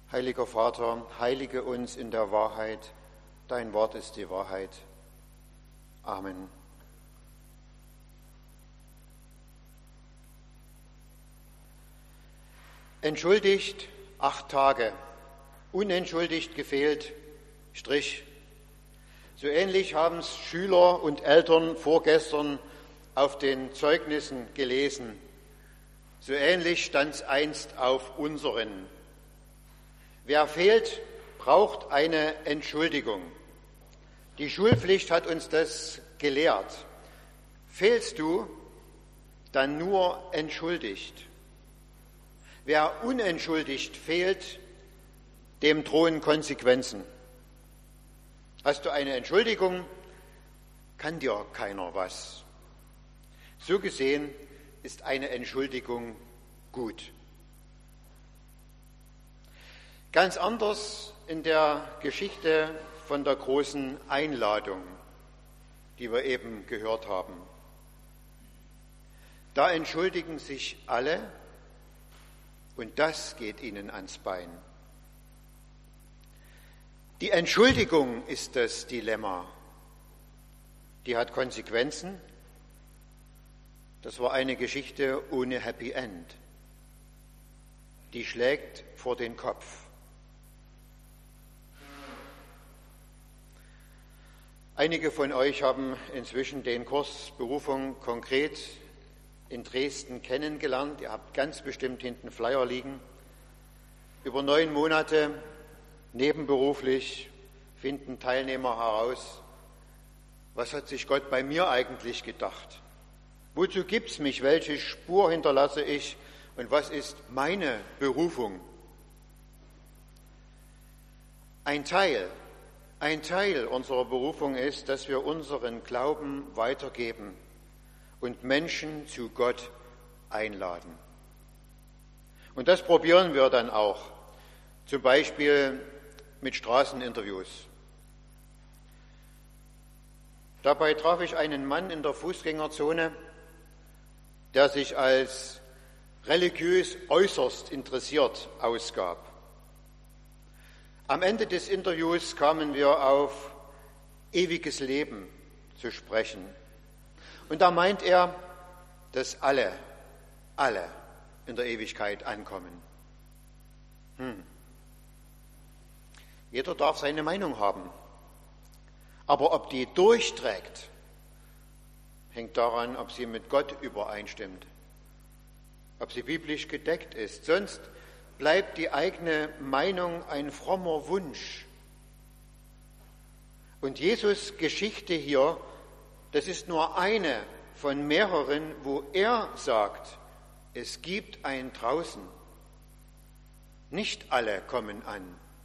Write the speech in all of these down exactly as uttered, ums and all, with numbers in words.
Heiliger Vater, heilige uns in der Wahrheit. Dein Wort ist die Wahrheit. Amen. Entschuldigt, acht Tage. Unentschuldigt gefehlt, Strich. So ähnlich haben es Schüler und Eltern vorgestern auf den Zeugnissen gelesen. So ähnlich stand es einst auf unseren. Wer fehlt, braucht eine Entschuldigung. Die Schulpflicht hat uns das gelehrt. Fehlst du, dann nur entschuldigt. Wer unentschuldigt fehlt, dem drohen Konsequenzen. Hast du eine Entschuldigung, kann dir keiner was. So gesehen ist eine Entschuldigung gut. Ganz anders in der Geschichte von der großen Einladung, die wir eben gehört haben. Da entschuldigen sich alle und das geht ihnen ans Bein. Die Entschuldigung ist das Dilemma. Die hat Konsequenzen. Das war eine Geschichte ohne Happy End. Die schlägt vor den Kopf. Einige von euch haben inzwischen den Kurs Berufung konkret in Dresden kennengelernt. Ihr habt ganz bestimmt hinten Flyer liegen. Über neun Monate nebenberuflich finden Teilnehmer heraus, was hat sich Gott bei mir eigentlich gedacht? Wozu gibt's mich? Welche Spur hinterlasse ich? Und was ist meine Berufung? Ein Teil, ein Teil unserer Berufung ist, dass wir unseren Glauben weitergeben und Menschen zu Gott einladen. Und das probieren wir dann auch, zum Beispiel mit Straßeninterviews. Dabei traf ich einen Mann in der Fußgängerzone, der sich als religiös äußerst interessiert ausgab. Am Ende des Interviews kamen wir auf ewiges Leben zu sprechen. Und da meint er, dass alle, alle in der Ewigkeit ankommen. Hm. Jeder darf seine Meinung haben. Aber ob die durchträgt, hängt daran, ob sie mit Gott übereinstimmt, ob sie biblisch gedeckt ist. Sonst bleibt die eigene Meinung ein frommer Wunsch. Und Jesus' Geschichte hier, das ist nur eine von mehreren, wo er sagt, es gibt ein Draußen. Nicht alle kommen an.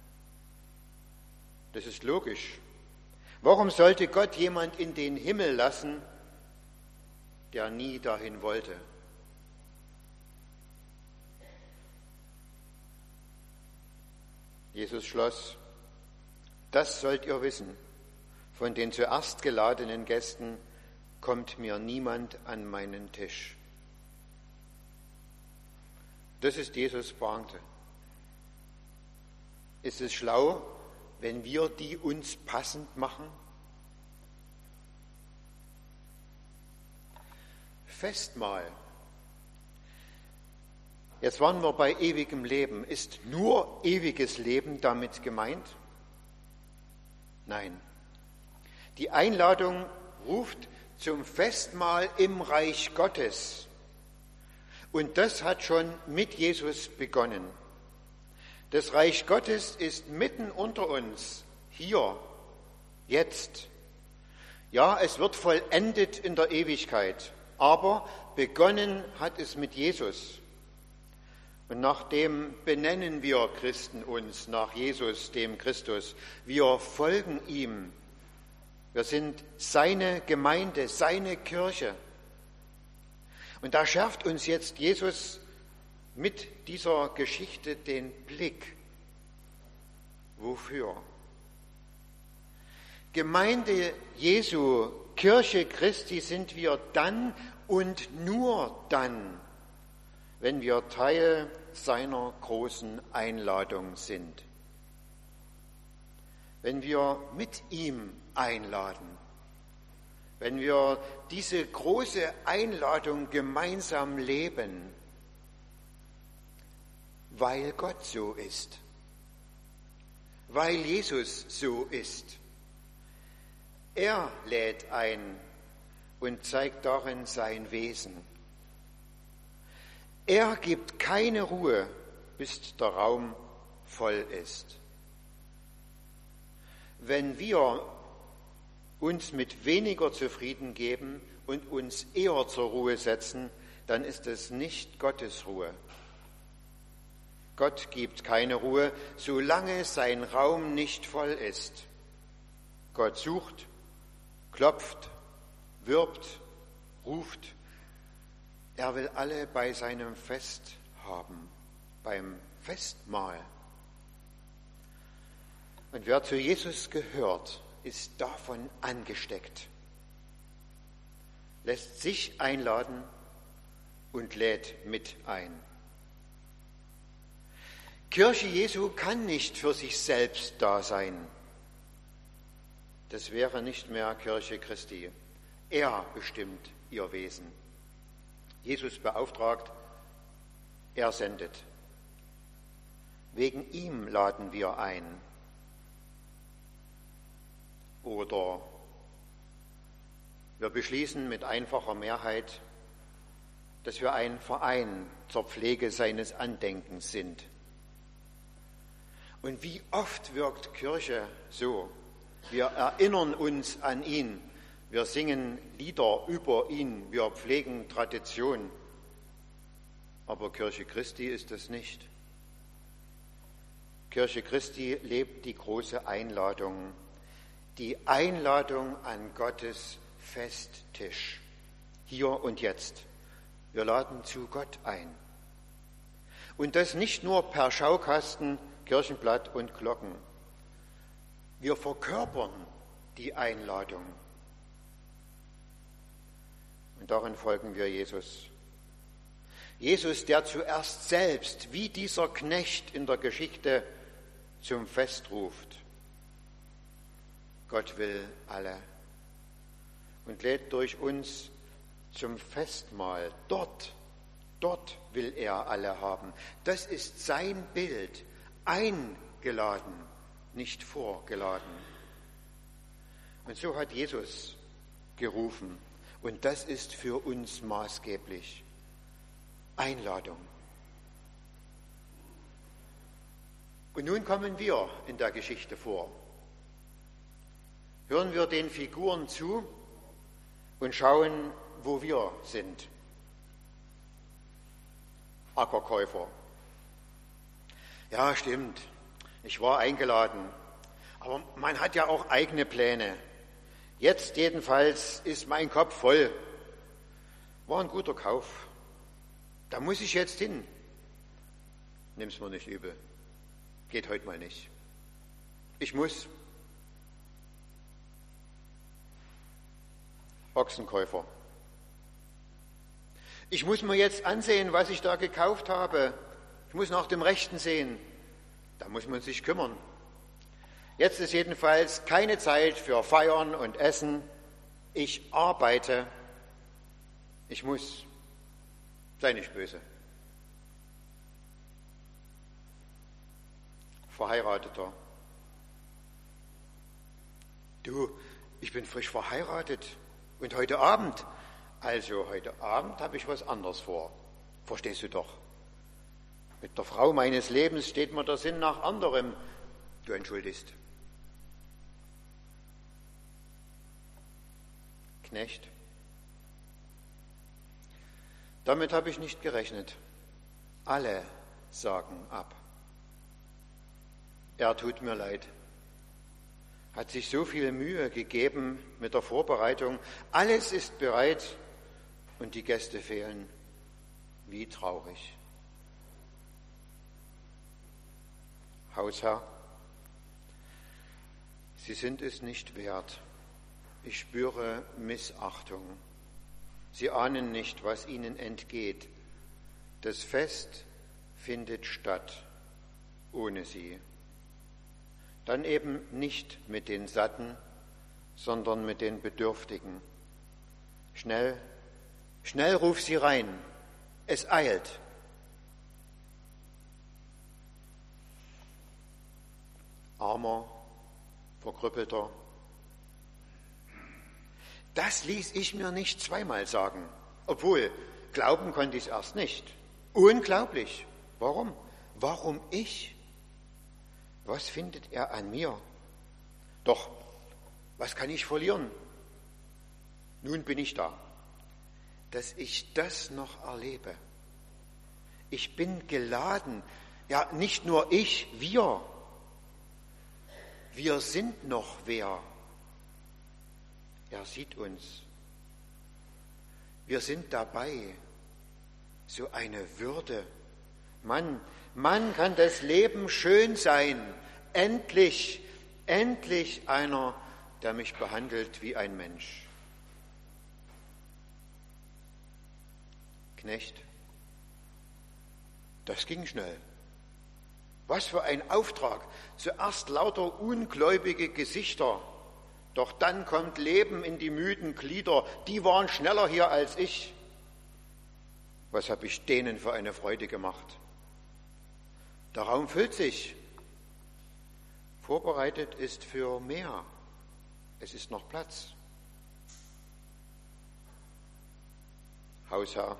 Das ist logisch. Warum sollte Gott jemand in den Himmel lassen, der nie dahin wollte? Jesus schloss, das sollt ihr wissen, von den zuerst geladenen Gästen kommt mir niemand an meinen Tisch. Das ist Jesus' Pointe. Ist es schlau, wenn wir die uns passend machen? Festmahl. Jetzt waren wir bei ewigem Leben. Ist nur ewiges Leben damit gemeint? Nein. Die Einladung ruft zum Festmahl im Reich Gottes. Und das hat schon mit Jesus begonnen. Das Reich Gottes ist mitten unter uns, hier, jetzt. Ja, es wird vollendet in der Ewigkeit, aber begonnen hat es mit Jesus. Und nach dem benennen wir Christen uns, nach Jesus, dem Christus. Wir folgen ihm. Wir sind seine Gemeinde, seine Kirche. Und da schärft uns jetzt Jesus mit dieser Geschichte den Blick. Wofür? Gemeinde Jesu, Kirche Christi sind wir dann und nur dann, wenn wir Teil seiner großen Einladung sind. Wenn wir mit ihm einladen, wenn wir diese große Einladung gemeinsam leben, weil Gott so ist, weil Jesus so ist. Er lädt ein und zeigt darin sein Wesen. Er gibt keine Ruhe, bis der Raum voll ist. Wenn wir uns mit weniger zufrieden geben und uns eher zur Ruhe setzen, dann ist es nicht Gottes Ruhe. Gott gibt keine Ruhe, solange sein Raum nicht voll ist. Gott sucht, klopft, wirbt, ruft. Er will alle bei seinem Fest haben, beim Festmahl. Und wer zu Jesus gehört, ist davon angesteckt, lässt sich einladen und lädt mit ein. Kirche Jesu kann nicht für sich selbst da sein. Das wäre nicht mehr Kirche Christi. Er bestimmt ihr Wesen. Jesus beauftragt, er sendet. Wegen ihm laden wir ein. Oder wir beschließen mit einfacher Mehrheit, dass wir ein Verein zur Pflege seines Andenkens sind. Und wie oft wirkt Kirche so? Wir erinnern uns an ihn, wir singen Lieder über ihn, wir pflegen Tradition. Aber Kirche Christi ist es nicht. Kirche Christi lebt die große Einladung, die Einladung an Gottes Festtisch, hier und jetzt. Wir laden zu Gott ein. Und das nicht nur per Schaukasten, Kirchenblatt und Glocken. Wir verkörpern die Einladung. Und darin folgen wir Jesus. Jesus, der zuerst selbst, wie dieser Knecht in der Geschichte, zum Fest ruft. Gott will alle und lädt durch uns zum Festmahl. Dort, dort will er alle haben. Das ist sein Bild, eingeladen, nicht vorgeladen. Und so hat Jesus gerufen. Und das ist für uns maßgeblich. Einladung. Und nun kommen wir in der Geschichte vor. Hören wir den Figuren zu und schauen, wo wir sind. Ackerkäufer. Ja, stimmt. Ich war eingeladen. Aber man hat ja auch eigene Pläne. Jetzt jedenfalls ist mein Kopf voll. War ein guter Kauf. Da muss ich jetzt hin. Nimm's mir nicht übel. Geht heute mal nicht. Ich muss. Ochsenkäufer. Ich muss mir jetzt ansehen, was ich da gekauft habe. Ich muss nach dem Rechten sehen. Da muss man sich kümmern. Jetzt ist jedenfalls keine Zeit für Feiern und Essen. Ich arbeite. Ich muss. Sei nicht böse. Verheirateter. Du, ich bin frisch verheiratet. Und heute Abend, also heute Abend habe ich was anderes vor. Verstehst du doch? Mit der Frau meines Lebens steht mir der Sinn nach anderem. Du entschuldigst. Knecht. Damit habe ich nicht gerechnet. Alle sagen ab. Er tut mir leid. Hat sich so viel Mühe gegeben mit der Vorbereitung. Alles ist bereit und die Gäste fehlen. Wie traurig. Hausherr, Sie sind es nicht wert. Ich spüre Missachtung. Sie ahnen nicht, was Ihnen entgeht. Das Fest findet statt ohne sie. Dann eben nicht mit den Satten, sondern mit den Bedürftigen. Schnell, schnell ruf sie rein, es eilt. Armer, Verkrüppelter. Das ließ ich mir nicht zweimal sagen, obwohl glauben konnte ich es erst nicht. Unglaublich. Warum? Warum ich? Was findet er an mir? Doch, was kann ich verlieren? Nun bin ich da, dass ich das noch erlebe. Ich bin geladen, ja nicht nur ich, wir. Wir sind noch wer. Er sieht uns. Wir sind dabei. So eine Würde. Mann, Mann, kann das Leben schön sein. Endlich, endlich einer, der mich behandelt wie ein Mensch. Knecht, das ging schnell. Was für ein Auftrag. Zuerst lauter ungläubige Gesichter, doch dann kommt Leben in die müden Glieder. Die waren schneller hier als ich. Was habe ich denen für eine Freude gemacht? Der Raum füllt sich. Vorbereitet ist für mehr. Es ist noch Platz. Hausherr,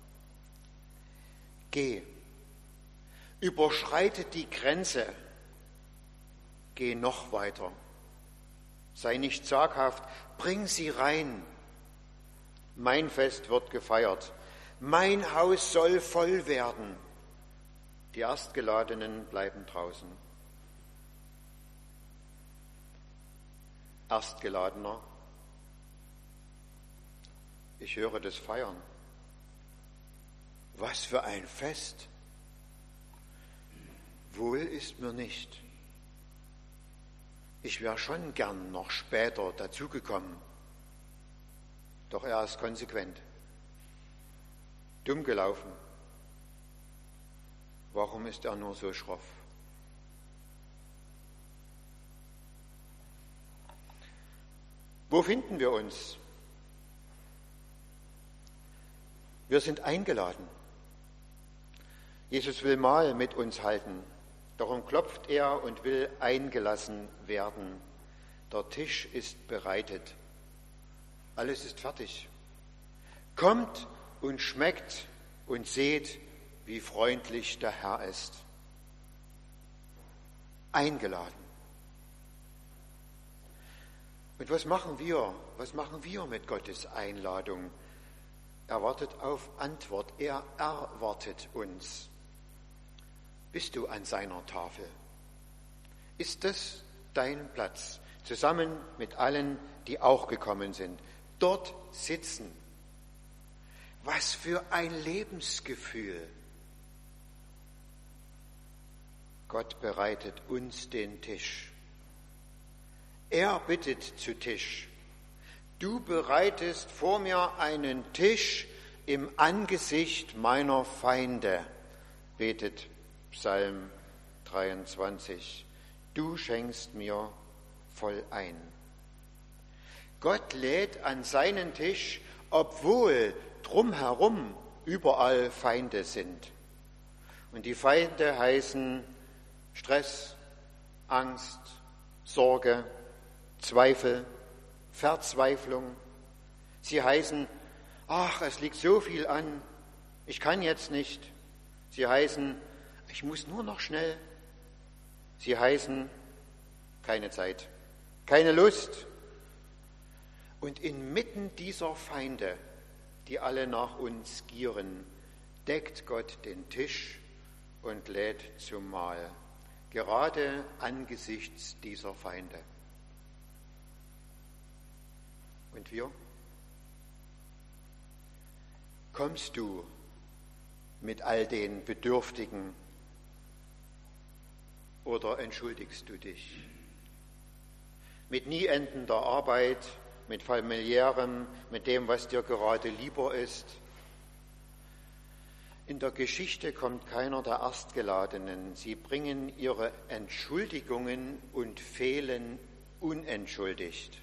geh. Überschreite die Grenze, geh noch weiter. Sei nicht zaghaft, bring sie rein. Mein Fest wird gefeiert, mein Haus soll voll werden. Die Erstgeladenen bleiben draußen. Erstgeladener, ich höre das Feiern. Was für ein Fest! Wohl ist mir nicht. Ich wäre schon gern noch später dazugekommen. Doch er ist konsequent. Dumm gelaufen. Warum ist er nur so schroff? Wo finden wir uns? Wir sind eingeladen. Jesus will Mahl mit uns halten. Darum klopft er und will eingelassen werden. Der Tisch ist bereitet. Alles ist fertig. Kommt und schmeckt und seht, wie freundlich der Herr ist. Eingeladen. Und was machen wir? Was machen wir mit Gottes Einladung? Er wartet auf Antwort. Er erwartet uns. Bist du an seiner Tafel? Ist das dein Platz? Zusammen mit allen, die auch gekommen sind. Dort sitzen. Was für ein Lebensgefühl. Gott bereitet uns den Tisch. Er bittet zu Tisch. Du bereitest vor mir einen Tisch im Angesicht meiner Feinde, betet Psalm dreiundzwanzig. Du schenkst mir voll ein. Gott lädt an seinen Tisch, obwohl drumherum überall Feinde sind. Und die Feinde heißen Stress, Angst, Sorge, Zweifel, Verzweiflung. Sie heißen, ach, es liegt so viel an, ich kann jetzt nicht. Sie heißen, ich muss nur noch schnell. Sie heißen, keine Zeit, keine Lust. Und inmitten dieser Feinde, die alle nach uns gieren, deckt Gott den Tisch und lädt zum Mahl, gerade angesichts dieser Feinde. Und wir? Kommst du mit all den Bedürftigen oder entschuldigst du dich? Mit nie endender Arbeit, mit familiärem, mit dem, was dir gerade lieber ist? In der Geschichte kommt keiner der Erstgeladenen. Sie bringen ihre Entschuldigungen und fehlen unentschuldigt.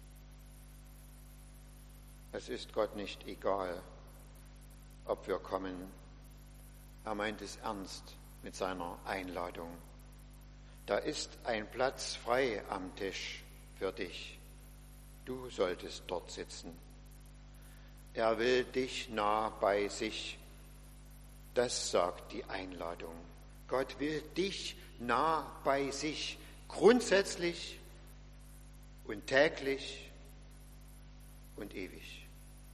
Es ist Gott nicht egal, ob wir kommen. Er meint es ernst mit seiner Einladung. Da ist ein Platz frei am Tisch für dich. Du solltest dort sitzen. Er will dich nah bei sich. Das sagt die Einladung. Gott will dich nah bei sich, grundsätzlich und täglich und ewig.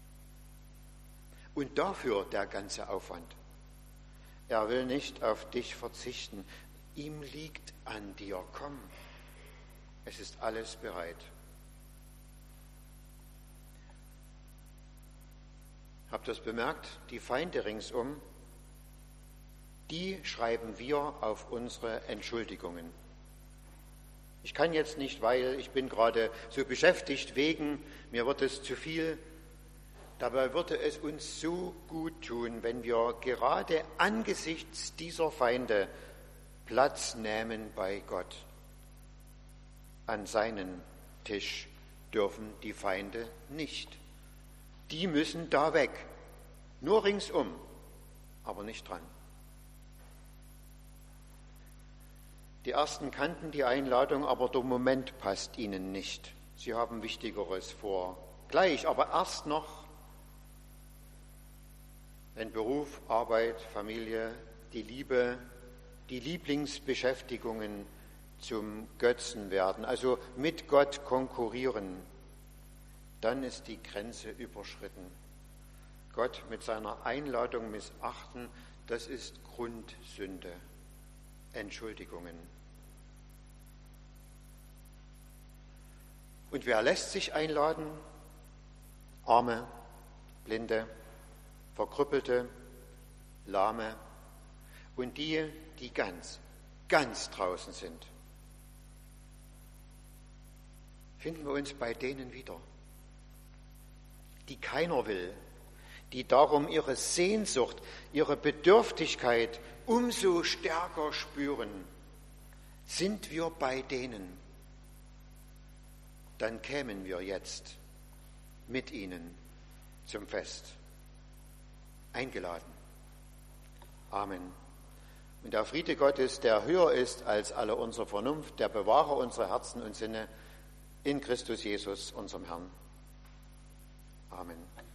Und dafür der ganze Aufwand. Er will nicht auf dich verzichten. Ihm liegt an dir. Komm, es ist alles bereit. Habt ihr es bemerkt? Die Feinde ringsum, die schreiben wir auf unsere Entschuldigungen. Ich kann jetzt nicht, weil ich bin gerade so beschäftigt, wegen, mir wird es zu viel. Dabei würde es uns so gut tun, wenn wir gerade angesichts dieser Feinde Platz nehmen bei Gott. An seinen Tisch dürfen die Feinde nicht. Die müssen da weg, nur ringsum, aber nicht dran. Die Ersten kannten die Einladung, aber der Moment passt ihnen nicht. Sie haben Wichtigeres vor. Gleich, aber erst noch, wenn Beruf, Arbeit, Familie, die Liebe, die Lieblingsbeschäftigungen zum Götzen werden, also mit Gott konkurrieren, dann ist die Grenze überschritten. Gott mit seiner Einladung missachten, das ist Grundsünde. Entschuldigungen. Und wer lässt sich einladen? Arme, Blinde, Verkrüppelte, Lahme und die, die ganz, ganz draußen sind. Finden wir uns bei denen wieder, die keiner will, die darum ihre Sehnsucht, ihre Bedürftigkeit umso stärker spüren. Sind wir bei denen, dann kämen wir jetzt mit ihnen zum Fest. Eingeladen. Amen. Und der Friede Gottes, der höher ist als alle unsere Vernunft, der bewahre unsere Herzen und Sinne in Christus Jesus, unserem Herrn. Amen.